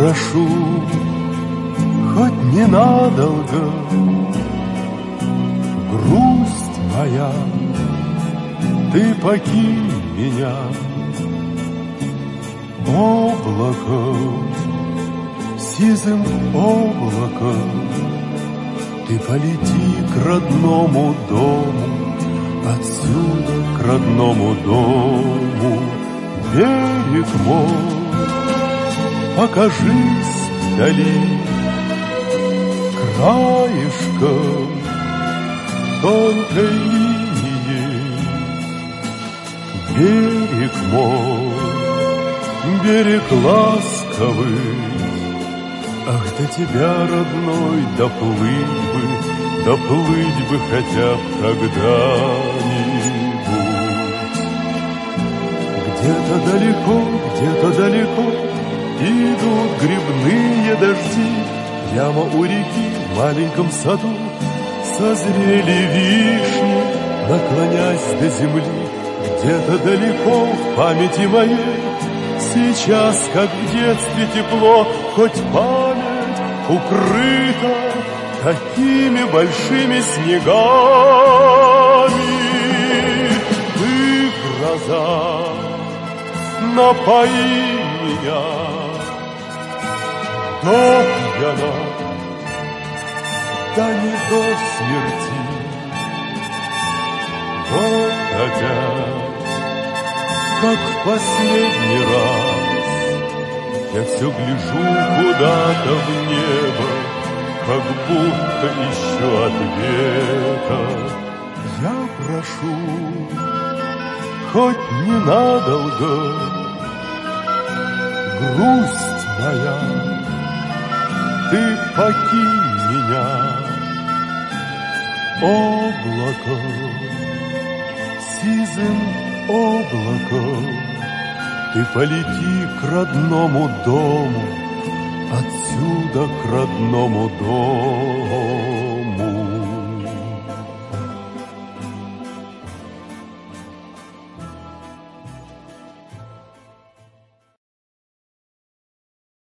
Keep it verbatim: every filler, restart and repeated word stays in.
прошу, хоть ненадолго, грусть моя, ты покинь меня. Облаком, сизым облаком, ты полети к родному дому, отсюда к родному дому. Берег мой, покажись вдали, краешком тонкой линии. Берег мой, берег ласковый, ах, до тебя, родной, доплыть бы, доплыть бы хотя б когда-нибудь. Где-то далеко, где-то далеко идут грибные дожди. Прямо у реки в маленьком саду созрели вишни, наклонясь до земли. Где-то далеко в памяти моей сейчас, как в детстве, тепло, хоть память укрыта такими большими снегами. Ты, гроза, напои меня до пьяна, да не до смерти. Вот опять, как в последний раз, я все гляжу куда-то в небо, как будто ищу ответа. Я прошу, хоть ненадолго, грусть моя, ты покинь меня. Облаком, сизым облаком, ты полети к родному дому, отсюда к родному дому.